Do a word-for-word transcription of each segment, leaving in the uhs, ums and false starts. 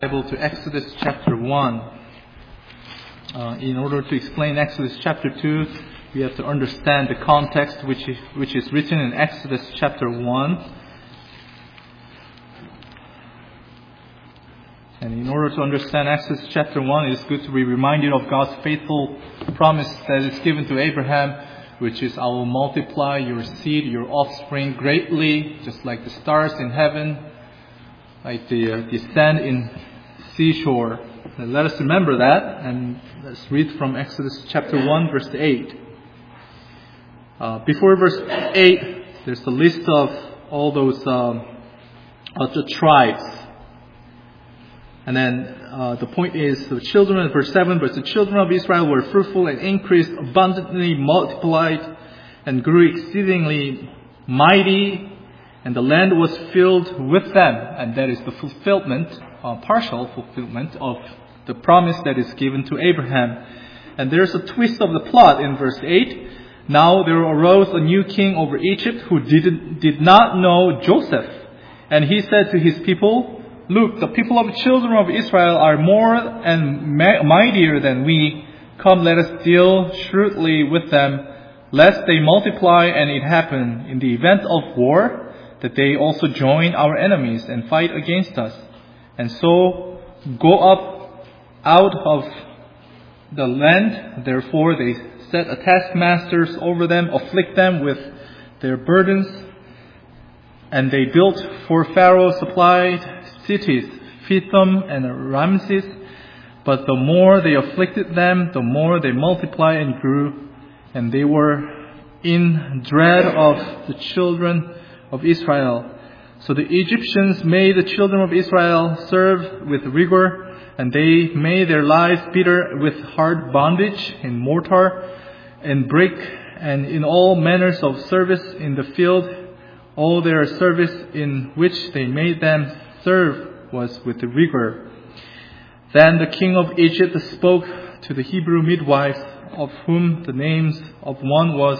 Bible to Exodus chapter one. Uh, in order to explain Exodus chapter two, we have to understand the context which is, which is written in Exodus chapter one. And in order to understand Exodus chapter one, it is good to be reminded of God's faithful promise that is given to Abraham, which is, I will multiply your seed, your offspring greatly, just like the stars in heaven, like the, uh, the sand in seashore. And let us remember that, and let's read from Exodus chapter one, verse eight. Uh, before verse eight, there's a list of all those um, of the tribes. And then uh, the point is, the children of verse seven, but the children of Israel were fruitful and increased abundantly, multiplied, and grew exceedingly mighty, and the land was filled with them. And that is the fulfillment, uh, partial fulfillment of the promise that is given to Abraham. And there's a twist of the plot in verse eight. Now there arose a new king over Egypt who did, did not know Joseph. And he said to his people, "Look, the people of the children of Israel are more and mightier than we. Come, let us deal shrewdly with them, lest they multiply and it happen in the event of war that they also join our enemies and fight against us. And so go up out of the land." Therefore they set a taskmasters over them, afflict them with their burdens. And they built for Pharaoh supplied cities, Pithom and Ramses. But the more they afflicted them, the more they multiplied and grew. And they were in dread of the children of Israel. So the Egyptians made the children of Israel serve with rigor, and they made their lives bitter with hard bondage in mortar and brick, and in all manners of service in the field. All their service in which they made them serve was with rigor. Then the king of Egypt spoke to the Hebrew midwives, of whom the names of one was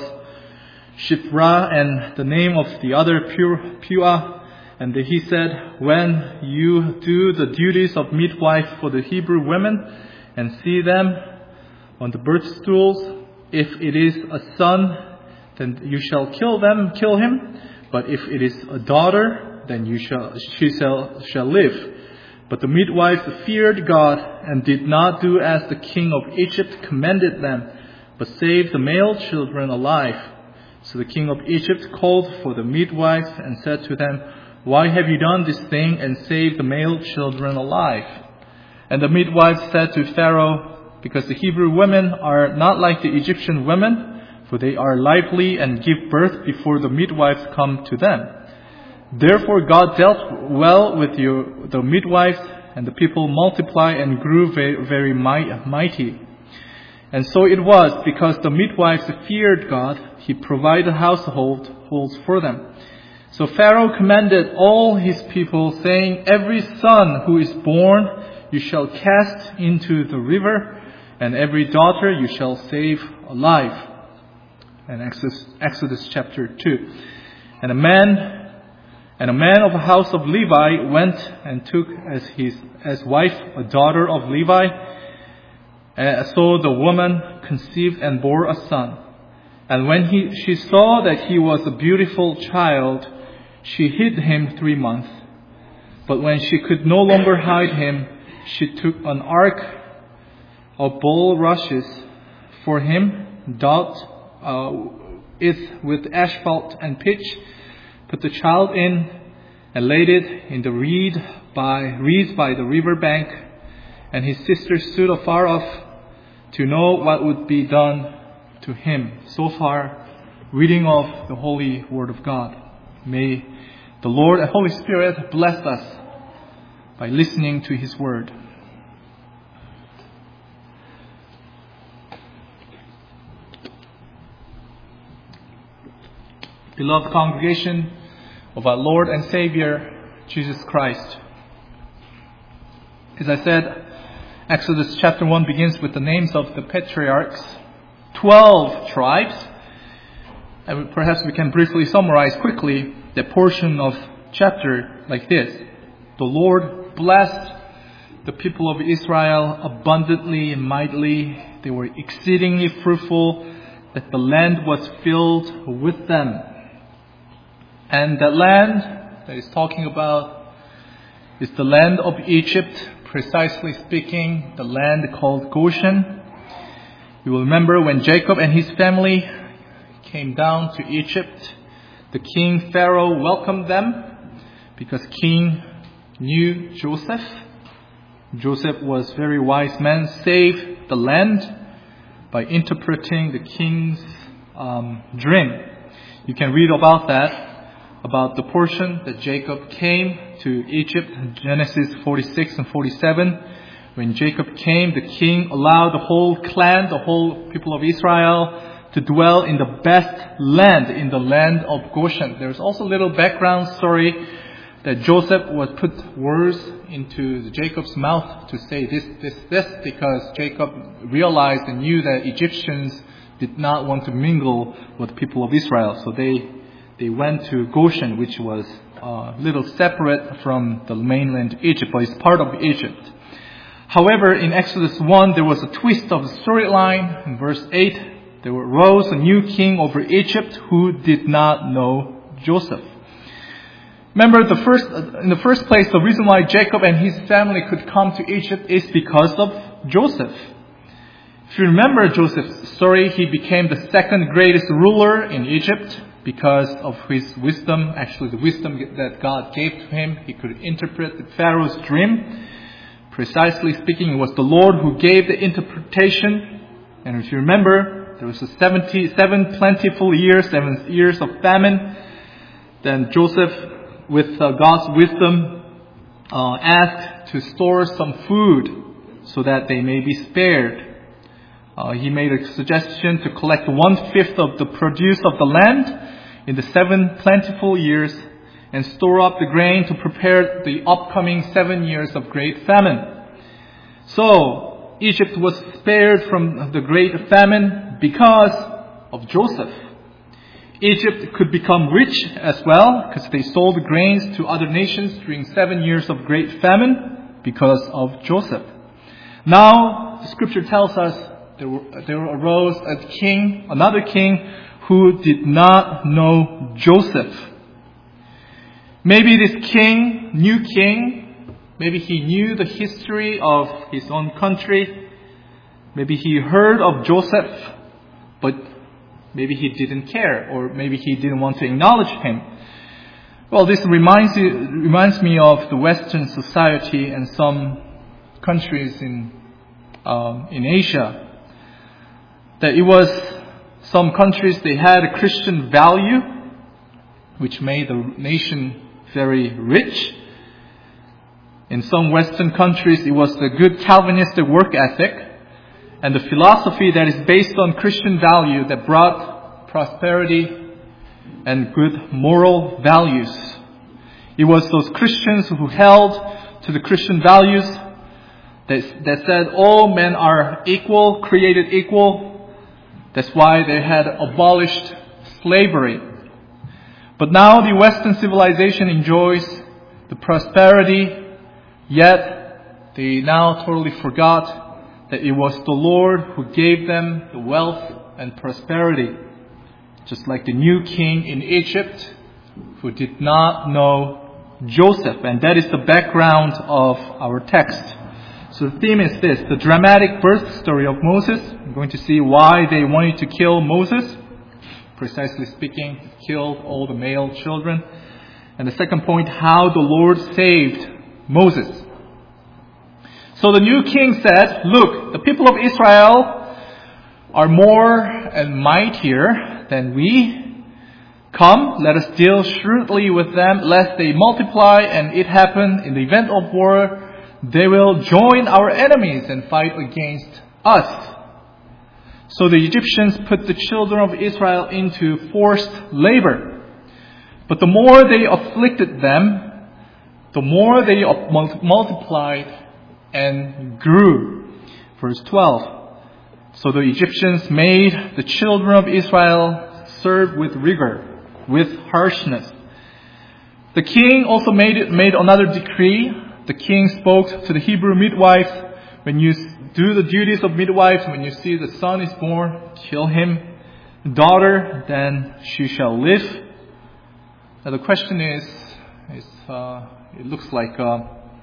Shiphrah and the name of the other Puah. And he said, "When you do the duties of midwife for the Hebrew women and see them on the birth stools, if it is a son, then you shall kill them, kill him. But if it is a daughter, then you shall she shall shall live." But the midwives feared God and did not do as the king of Egypt commanded them, but saved the male children alive. So the king of Egypt called for the midwives and said to them, "Why have you done this thing and saved the male children alive?" And the midwives said to Pharaoh, "Because the Hebrew women are not like the Egyptian women, for they are lively and give birth before the midwives come to them. Therefore God dealt well with you, the midwives, and the people multiplied and grew very, very mighty." And so it was, because the midwives feared God, he provided households for them. So Pharaoh commanded all his people, saying, "Every son who is born you shall cast into the river, and every daughter you shall save alive." And Exodus, Exodus chapter two. And a man and a man of the house of Levi went and took as his as wife a daughter of Levi. And so the woman conceived and bore a son. And when he, she saw that he was a beautiful child, she hid him three months. But when she could no longer hide him, she took an ark of bulrushes for him, daubed uh, it with asphalt and pitch, put the child in, and laid it in the reed by reeds by the river bank. And his sister stood afar off to know what would be done to him. So far, reading of the holy word of God. May the Lord and Holy Spirit bless us by listening to his word. Beloved congregation of our Lord and Savior, Jesus Christ. As I said, Exodus chapter one begins with the names of the patriarchs, twelve tribes. And perhaps we can briefly summarize quickly the portion of chapter like this. The Lord blessed the people of Israel abundantly and mightily. They were exceedingly fruitful, that the land was filled with them. And that land that he's talking about is the land of Egypt, precisely speaking, the land called Goshen. You will remember when Jacob and his family came down to Egypt, the king Pharaoh welcomed them because king knew Joseph. Joseph was a very wise man, saved the land by interpreting the king's um, dream. You can read about that, about the portion that Jacob came to Egypt, Genesis forty-six and forty-seven. When Jacob came, the king allowed the whole clan, the whole people of Israel, to dwell in the best land, in the land of Goshen. There's also a little background story that Joseph was put words into Jacob's mouth to say this, this, this, because Jacob realized and knew that Egyptians did not want to mingle with the people of Israel. So they they went to Goshen, which was a little separate from the mainland Egypt, but it's part of Egypt. However, in Exodus one, there was a twist of the storyline. In verse eight, there arose a new king over Egypt who did not know Joseph. Remember, the first, in the first place, the reason why Jacob and his family could come to Egypt is because of Joseph. If you remember Joseph's story, he became the second greatest ruler in Egypt because of his wisdom. Actually, the wisdom that God gave to him, he could interpret the Pharaoh's dream. Precisely speaking, it was the Lord who gave the interpretation. And if you remember, there was a seventy-seven plentiful years, seven years of famine. Then Joseph, with uh, God's wisdom, uh, asked to store some food so that they may be spared. Uh, he made a suggestion to collect one-fifth of the produce of the land in the seven plentiful years and store up the grain to prepare the upcoming seven years of great famine. So, Egypt was spared from the great famine because of Joseph. Egypt could become rich as well because they sold grains to other nations during seven years of great famine because of Joseph. Now, the scripture tells us there, were, there arose a king, another king, who did not know Joseph. Maybe this king, new king, maybe he knew the history of his own country. Maybe he heard of Joseph, but maybe he didn't care, or maybe he didn't want to acknowledge him. Well, this reminds reminds me of the Western society and some countries in um, in Asia. That it was some countries, they had a Christian value, which made the nation very rich. In some Western countries, it was the good Calvinistic work ethic and the philosophy that is based on Christian value that brought prosperity and good moral values. It was those Christians who held to the Christian values that, that said all men are equal, created equal. That's why they had abolished slavery. But now the Western civilization enjoys the prosperity, yet they now totally forgot that it was the Lord who gave them the wealth and prosperity. Just like the new king in Egypt who did not know Joseph. And that is the background of our text. So the theme is this, the dramatic birth story of Moses. I'm going to see why they wanted to kill Moses. Precisely speaking, killed all the male children. And the second point, how the Lord saved Moses. So the new king said, look, the people of Israel are more and mightier than we. Come, let us deal shrewdly with them, lest they multiply and it happen in the event of war, they will join our enemies and fight against us. So the Egyptians put the children of Israel into forced labor. But the more they afflicted them, the more they multiplied and grew. Verse twelve. So the Egyptians made the children of Israel serve with rigor, with harshness. The king also made it, made another decree the king spoke to the Hebrew midwives, when you do the duties of midwives, when you see the son is born, kill him. Daughter, then she shall live. Now the question is, is uh, it looks like uh,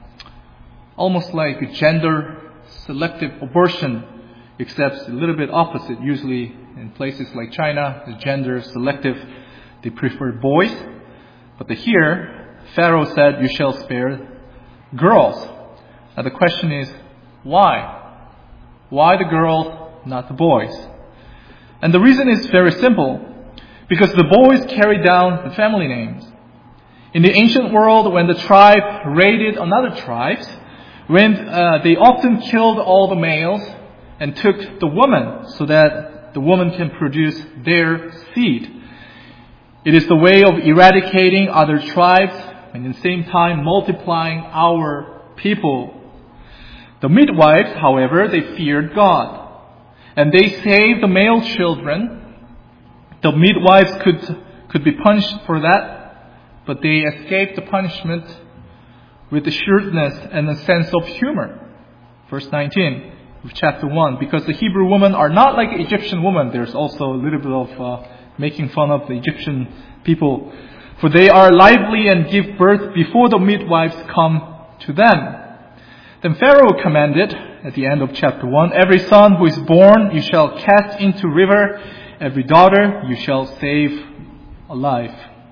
almost like a gender selective abortion, except a little bit opposite. Usually in places like China, the gender selective, they prefer boys. But the here, Pharaoh said, you shall spare girls. Now the question is, why? Why the girls, not the boys? And the reason is very simple. Because the boys carry down the family names. In the ancient world, when the tribe raided another tribe, when uh, they often killed all the males and took the woman so that the woman can produce their seed. It is the way of eradicating other tribes and at the same time multiplying our people. The midwives, however, they feared God. And they saved the male children. The midwives could, could be punished for that, but they escaped the punishment with the shrewdness and a sense of humor. Verse nineteen of chapter one. Because the Hebrew women are not like the Egyptian women. There's also a little bit of uh, making fun of the Egyptian people. For they are lively and give birth before the midwives come to them. Then Pharaoh commanded at the end of chapter one, every son who is born you shall cast into river, every daughter you shall save alive.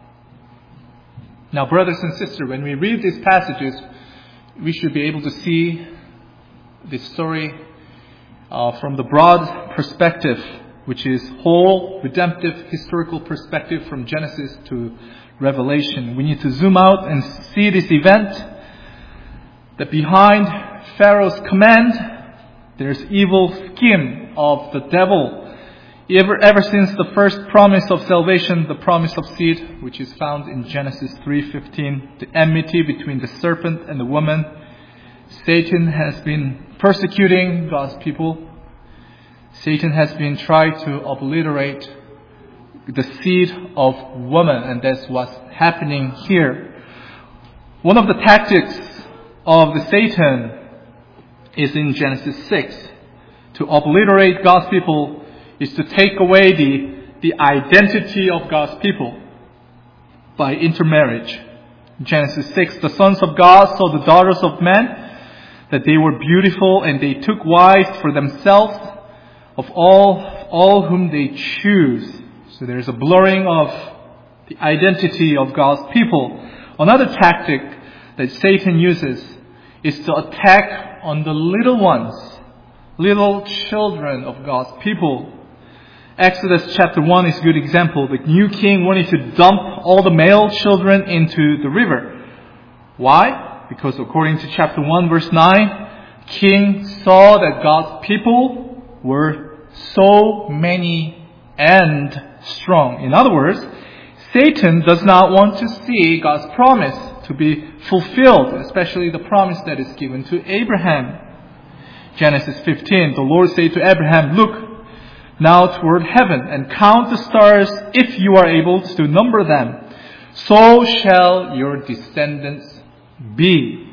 Now, brothers and sisters, when we read these passages, we should be able to see this story uh, from the broad perspective, which is whole, redemptive, historical perspective from Genesis to Revelation. We need to zoom out and see this event, that behind Pharaoh's command, there's evil scheme of the devil. Ever, ever since the first promise of salvation, the promise of seed, which is found in Genesis three fifteen, the enmity between the serpent and the woman, Satan has been persecuting God's people. Satan has been trying to obliterate the seed of woman, and that's what's happening here. One of the tactics of the Satan is in Genesis six. To obliterate God's people is to take away the, the identity of God's people by intermarriage. Genesis six, the sons of God saw the daughters of men, that they were beautiful, and they took wives for themselves of all, all whom they choose. So there's a blurring of the identity of God's people. Another tactic that Satan uses is to attack on the little ones, little children of God's people. Exodus chapter one is a good example. The new king wanted to dump all the male children into the river. Why? Because according to chapter one verse nine, king saw that God's people were so many and strong. In other words, Satan does not want to see God's promise to be fulfilled, especially the promise that is given to Abraham. Genesis fifteen, the Lord said to Abraham, look now toward heaven and count the stars if you are able to number them. So shall your descendants be.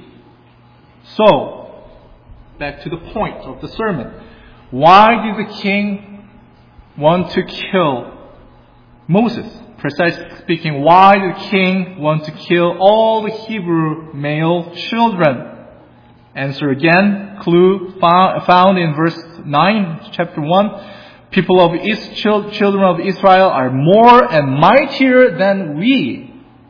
So, back to the point of the sermon. Why did the king want to kill Moses? Precisely speaking, why did the king want to kill all the Hebrew male children? Answer again, clue found in verse nine, chapter one. People of Is- children of Israel are more and mightier than we.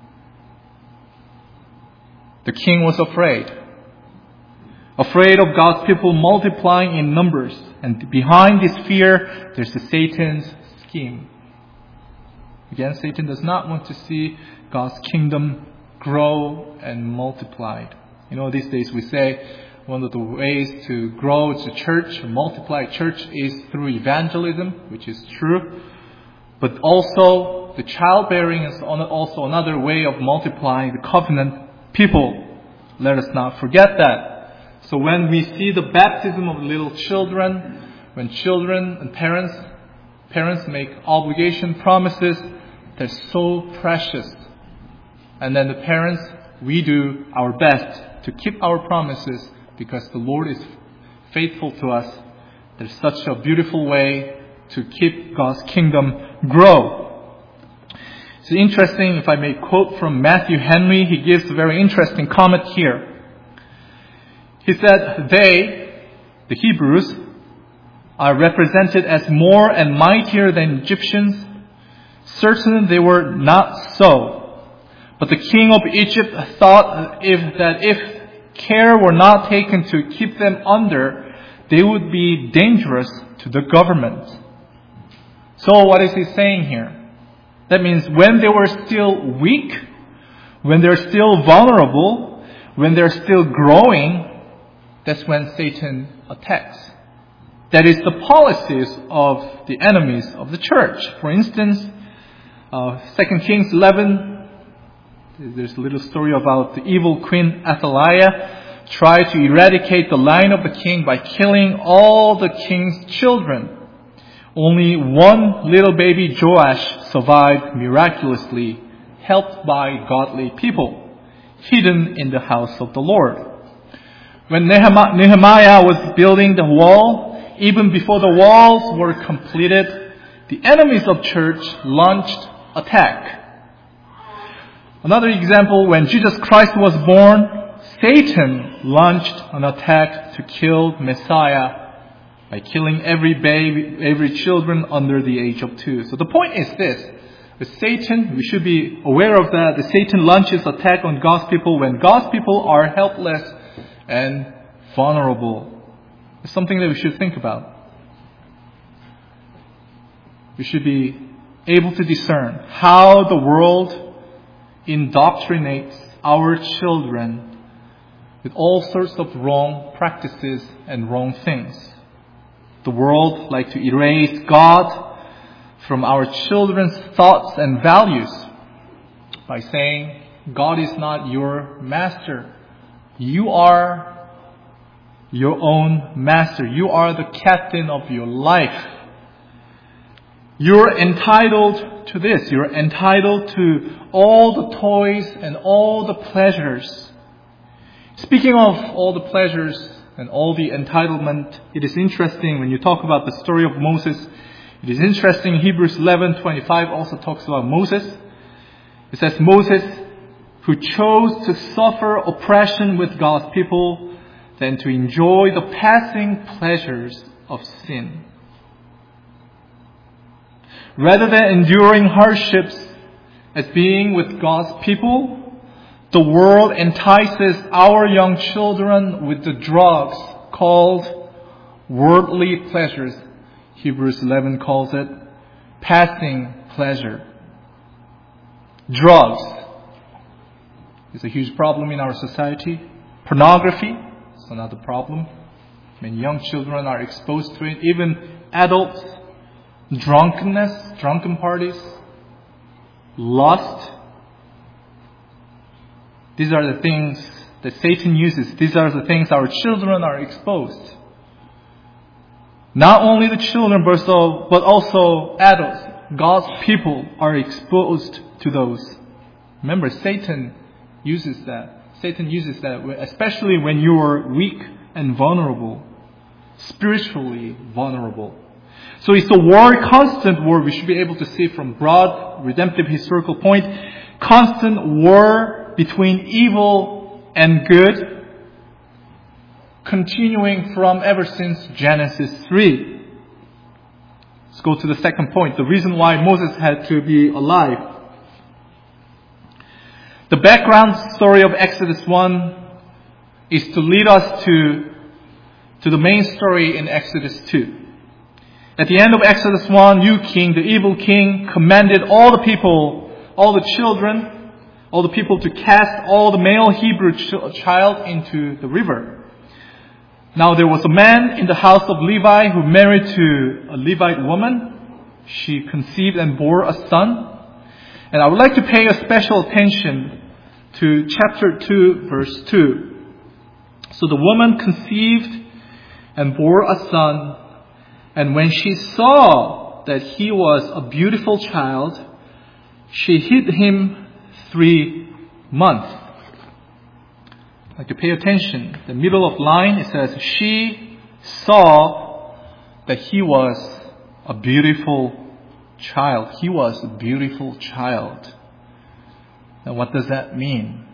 The king was afraid. Afraid of God's people multiplying in numbers. And behind this fear, there's the Satan's scheme. Again, Satan does not want to see God's kingdom grow and multiplied. You know, these days we say one of the ways to grow the church, or multiply church, is through evangelism, which is true. But also, the childbearing is also another way of multiplying the covenant people. Let us not forget that. So when we see the baptism of little children, when children and parents, parents make obligation promises, they're so precious. And then the parents, we do our best to keep our promises because the Lord is faithful to us. There's such a beautiful way to keep God's kingdom grow. It's interesting, if I may quote from Matthew Henry, he gives a very interesting comment here. He said, they, the Hebrews, are represented as more and mightier than Egyptians. Certain they were not so. But the king of Egypt thought if, that if care were not taken to keep them under, they would be dangerous to the government. So what is he saying here? That means when they were still weak, when they're still vulnerable, when they're still growing, that's when Satan attacks. That is the policies of the enemies of the church. For instance, uh, Second Kings eleven, there's a little story about the evil queen Athaliah tried to eradicate the line of the king by killing all the king's children. Only one little baby Joash survived miraculously, helped by godly people, hidden in the house of the Lord. When Nehemiah was building the wall, even before the walls were completed, the enemies of church launched attack. Another example, when Jesus Christ was born, Satan launched an attack to kill Messiah by killing every baby, every children under the age of two. So the point is this. With Satan, we should be aware of that. The Satan launches attack on God's people when God's people are helpless and vulnerable. It's something that we should think about. We should be able to discern how the world indoctrinates our children with all sorts of wrong practices and wrong things. The world likes to erase God from our children's thoughts and values by saying, God is not your master. You are your own master. You are the captain of your life. You're entitled to this. You're entitled to all the toys and all the pleasures. Speaking of all the pleasures and all the entitlement, it is interesting when you talk about the story of Moses. It is interesting, Hebrews eleven twenty-five also talks about Moses. It says, Moses, who chose to suffer oppression with God's people than to enjoy the passing pleasures of sin. Rather than enduring hardships as being with God's people, the world entices our young children with the drugs called worldly pleasures. Hebrews eleven calls it passing pleasure. Drugs is a huge problem in our society. Pornography is another problem. When young children are exposed to it, even adults, drunkenness, drunken parties, lust. These are the things that Satan uses. These are the things our children are exposed. Not only the children, but also, but also adults. God's people are exposed to those. Remember, Satan uses that. Satan uses that, especially when you are weak and vulnerable, spiritually vulnerable. So it's a war, constant war. We should be able to see from broad, redemptive, historical point, constant war between evil and good, continuing from ever since Genesis three. Let's go to the second point, the reason why Moses had to be alive. The background story of Exodus one is to lead us to, to the main story in Exodus two. At the end of Exodus one, you king, the evil king, commanded all the people, all the children, all the people to cast all the male Hebrew ch- child into the river. Now there was a man in the house of Levi who married to a Levite woman. She conceived and bore a son. And I would like to pay a special attention to chapter two, verse two. So the woman conceived and bore a son. And when she saw that he was a beautiful child, she hid him three months. like to pay attention. The middle of line, it says, she saw that he was a beautiful child. He was a beautiful child. Now, what does that mean?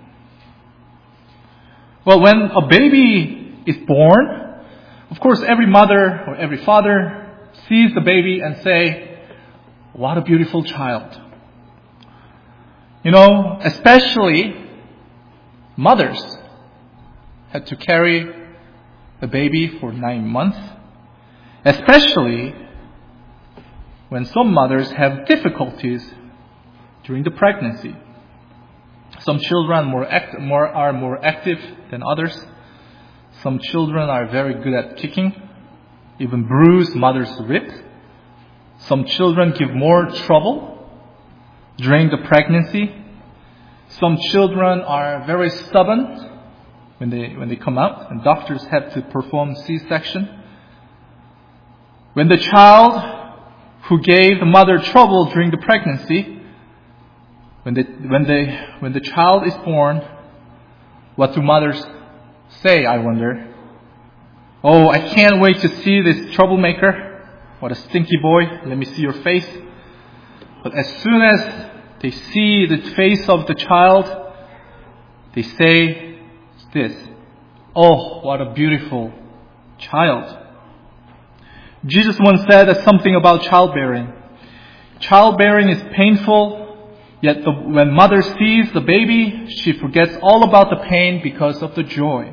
Well, when a baby is born, of course, every mother or every father sees the baby and say, what a beautiful child. You know, especially mothers had to carry the baby for nine months, especially when some mothers have difficulties during the pregnancy. Some children more act, more, are more active than others. Some children are very good at kicking, even bruise mother's rib. Some children give more trouble during the pregnancy. Some children are very stubborn when they when they come out, and doctors have to perform C-section. When the child who gave the mother trouble during the pregnancy, when they, when they when the child is born, what do mothers say, I wonder? Oh, I can't wait to see this troublemaker. What a stinky boy. Let me see your face. But as soon as they see the face of the child, they say this, oh, what a beautiful child. Jesus once said something about childbearing. Childbearing is painful, yet the, when mother sees the baby, she forgets all about the pain because of the joy.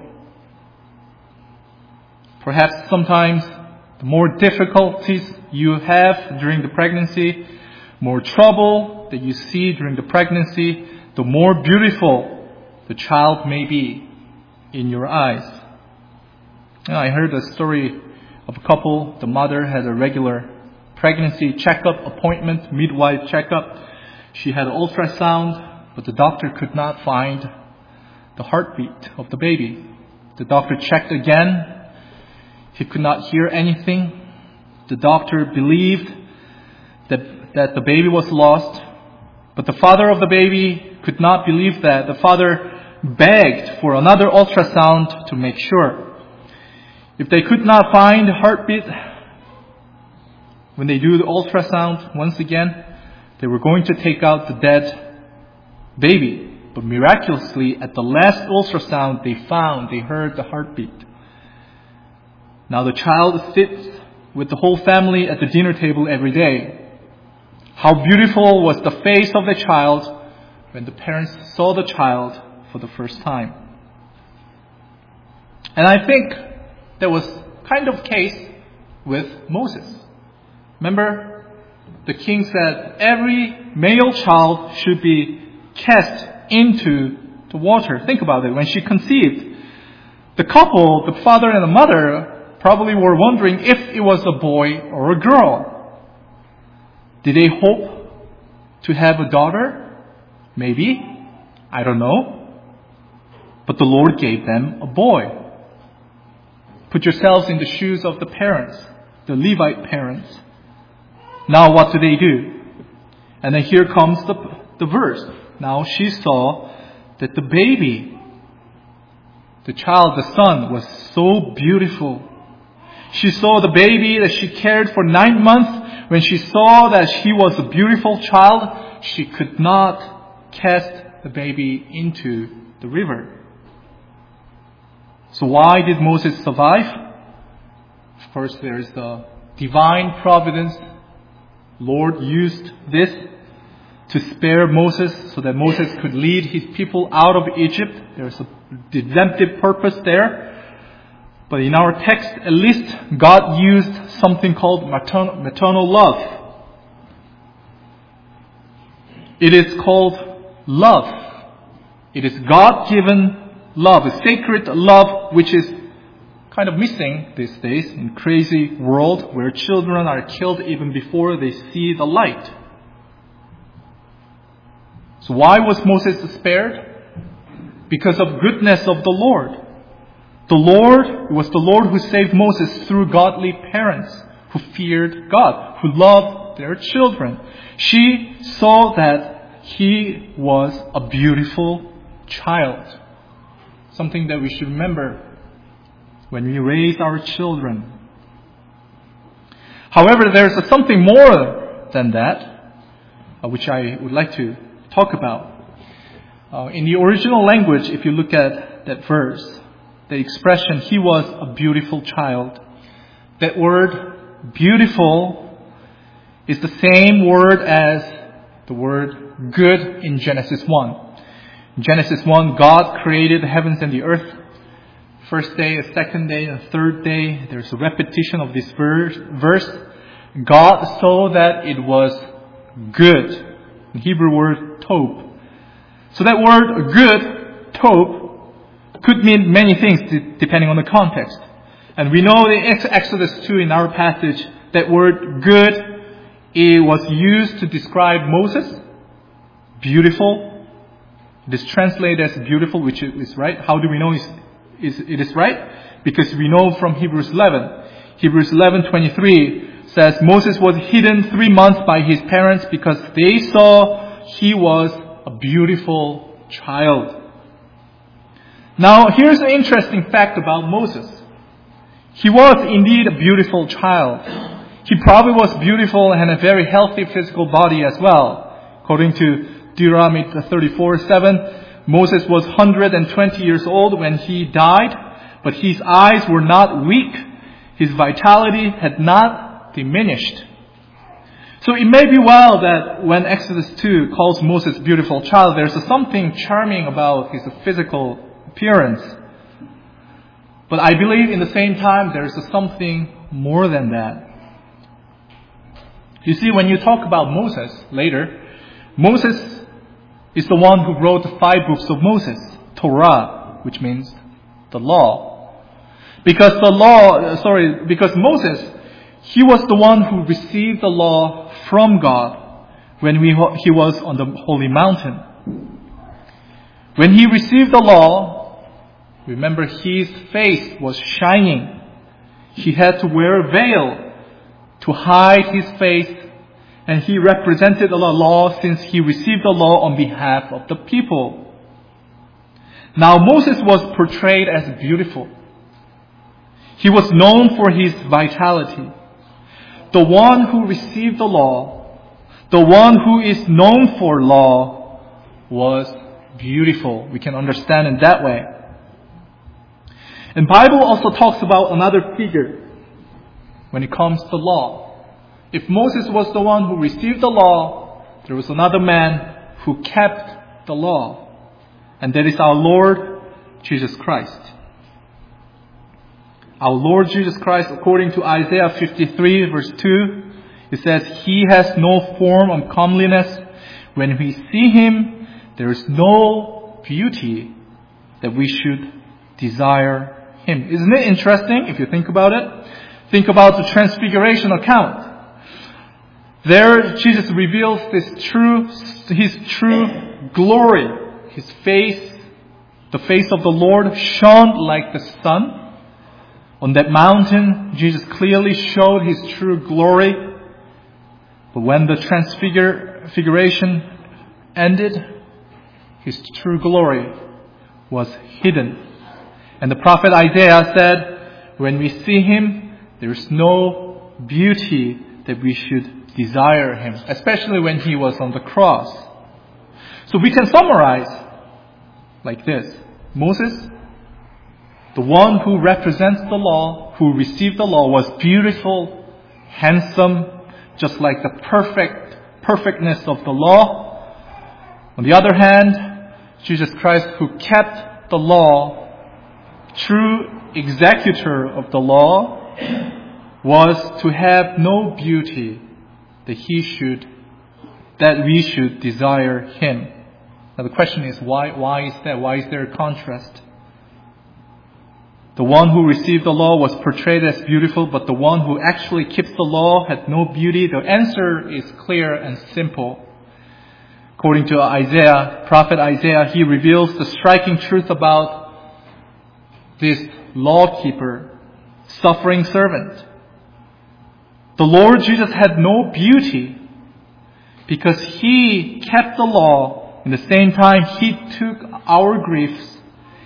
Perhaps sometimes the more difficulties you have during the pregnancy, more trouble that you see during the pregnancy, the more beautiful the child may be in your eyes. Now, I heard a story of a couple. The mother had a regular pregnancy checkup appointment, midwife checkup. She had an ultrasound, but the doctor could not find the heartbeat of the baby. The doctor checked again. He could not hear anything. The doctor believed that, that the baby was lost, but the father of the baby could not believe that. The father begged for another ultrasound to make sure. If they could not find the heartbeat, when they do the ultrasound once again, they were going to take out the dead baby. But miraculously, at the last ultrasound, they found, they heard the heartbeat. Now the child sits with the whole family at the dinner table every day. How beautiful was the face of the child when the parents saw the child for the first time. And I think there was kind of case with Moses. Remember, the king said every male child should be cast into the water. Think about it. When she conceived, the couple, the father and the mother, probably were wondering if it was a boy or a girl. Did they hope to have a daughter? Maybe. I don't know. But the Lord gave them a boy. Put yourselves in the shoes of the parents, the Levite parents. Now what do they do? And then here comes the, the verse. Now she saw that the baby, the child, the son, was so beautiful. She saw the baby that she cared for nine months. When she saw that he was a beautiful child, she could not cast the baby into the river. So why did Moses survive? Of course, there is the divine providence. Lord used this to spare Moses so that Moses could lead his people out of Egypt. There's a redemptive purpose there. But in our text, at least God used something called maternal, maternal love. It is called love. It is God-given love, a sacred love which is kind of missing these days in crazy world where children are killed even before they see the light. So why was Moses spared? Because of goodness of the Lord. The Lord, it was the Lord who saved Moses through godly parents who feared God, who loved their children. She saw that he was a beautiful child. something that we should remember when we raise our children. However, there's something more than that, uh, which I would like to talk about. Uh, in the original language, if you look at that verse, the expression, he was a beautiful child. That word, beautiful, is the same word as the word good in Genesis one. In Genesis one, God created the heavens and the earth. First day, a second day, a third day. There's a repetition of this verse. verse. God saw that it was good. The Hebrew word tov. So that word good, tov, could mean many things depending on the context. And we know in Exodus two in our passage, that word good, it was used to describe Moses. Beautiful. It is translated as beautiful, which is right. How do we know it's, is, it is right? Because we know from Hebrews eleven. Hebrews eleven twenty-three says, Moses was hidden three months by his parents because they saw he was a beautiful child. Now, here's an interesting fact about Moses. He was indeed a beautiful child. He probably was beautiful and had a very healthy physical body as well. According to Deuteronomy thirty-four seven, Moses was one hundred twenty years old when he died, but his eyes were not weak. His vitality had not diminished. So it may be well that when Exodus two calls Moses beautiful child, there's something charming about his physical appearance. But I believe in the same time there's something more than that. You see, when you talk about Moses later, Moses is the one who wrote the five books of Moses, Torah, which means the law. Because the law, sorry, because Moses, he was the one who received the law from God when we, he was on the holy mountain. When he received the law, remember his face was shining. He had to wear a veil to hide his face, and he represented the law since he received the law on behalf of the people. Now Moses was portrayed as beautiful. He was known for his vitality. The one who received the law, the one who is known for law, was beautiful. We can understand in that way. And the Bible also talks about another figure when it comes to law. If Moses was the one who received the law, there was another man who kept the law. And that is our Lord Jesus Christ. Our Lord Jesus Christ, according to Isaiah fifty-three verse two, it says, He has no form of comeliness. When we see Him, there is no beauty that we should desire Him. Isn't it interesting if you think about it? Think about the transfiguration account. There, Jesus reveals this true, His true glory. His face, the face of the Lord shone like the sun. On that mountain, Jesus clearly showed His true glory. But when the transfiguration ended, His true glory was hidden. And the prophet Isaiah said, when we see Him, there is no beauty that we should desire Him, especially when He was on the cross. So we can summarize like this. Moses, the one who represents the law, who received the law, was beautiful, handsome, just like the perfect perfectness of the law. On the other hand, Jesus Christ, who kept the law, true executor of the law, was to have no beauty that he should, that we should desire Him. Now the question is, why, why is that? Why is there a contrast? The one who received the law was portrayed as beautiful, but the one who actually keeps the law had no beauty. The answer is clear and simple. According to Isaiah, prophet Isaiah, he reveals the striking truth about this lawkeeper, suffering servant. The Lord Jesus had no beauty because He kept the law. In the same time, He took our griefs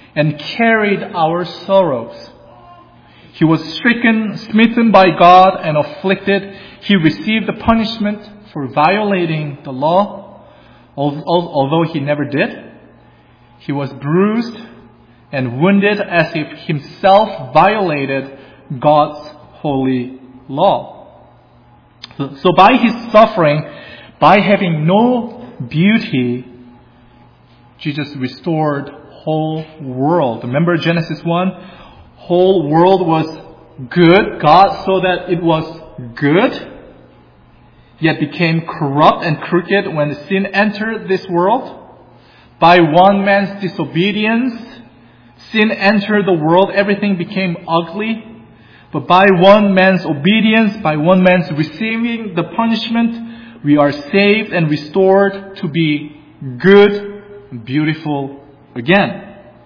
and carried our sorrows. He was stricken, smitten by God, and afflicted. He received the punishment for violating the law, although he never did. He was bruised and wounded as if himself violated God's holy law. So by his suffering, by having no beauty, Jesus restored whole world. Remember Genesis one? Whole world was good. God saw that it was good, yet became corrupt and crooked when sin entered this world. By one man's disobedience, sin entered the world. Everything became ugly. But by one man's obedience, by one man's receiving the punishment, we are saved and restored to be good and beautiful again.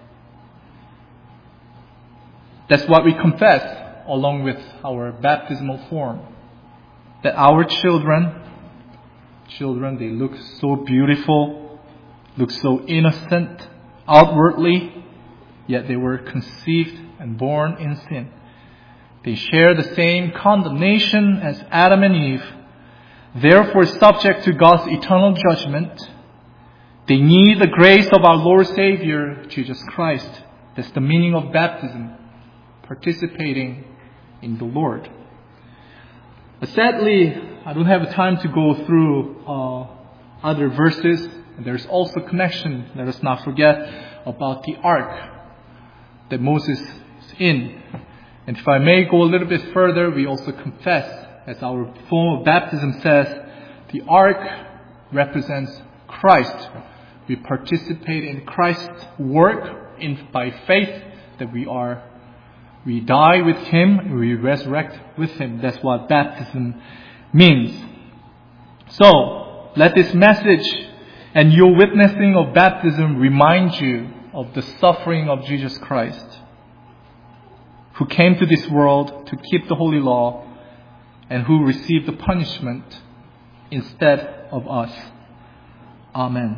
That's what we confess along with our baptismal form. That our children, children, they look so beautiful, look so innocent outwardly, yet they were conceived and born in sin. They share the same condemnation as Adam and Eve, therefore subject to God's eternal judgment. They need the grace of our Lord Savior, Jesus Christ. That's the meaning of baptism, participating in the Lord. But sadly, I don't have time to go through uh, other verses. There's also connection, let us not forget, about the ark that Moses is in. And if I may go a little bit further, we also confess, as our form of baptism says, the ark represents Christ. We participate in Christ's work in, by faith, that we are, we die with Him, we resurrect with Him. That's what baptism means. So, let this message and your witnessing of baptism remind you of the suffering of Jesus Christ, who came to this world to keep the holy law and who received the punishment instead of us. Amen.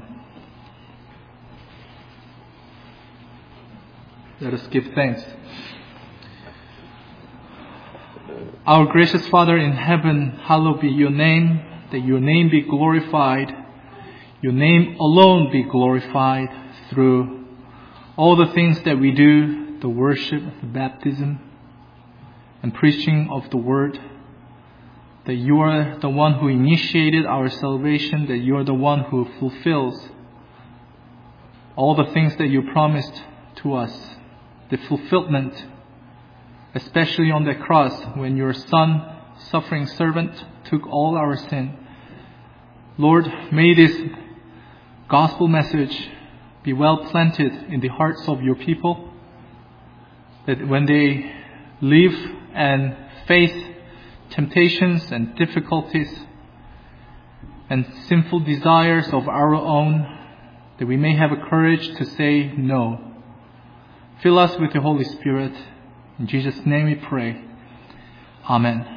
Let us give thanks. Our gracious Father in heaven, hallowed be your name, that your name be glorified, your name alone be glorified through all the things that we do, the worship, the baptism, and preaching of the word, that you are the one who initiated our salvation, that you are the one who fulfills all the things that you promised to us, the fulfillment, especially on the cross when your Son, suffering servant, took all our sin. Lord, may this gospel message be well planted in the hearts of your people, that when they live and face temptations and difficulties and sinful desires of our own, that we may have a courage to say no. Fill us with the Holy Spirit. In Jesus' name we pray. Amen.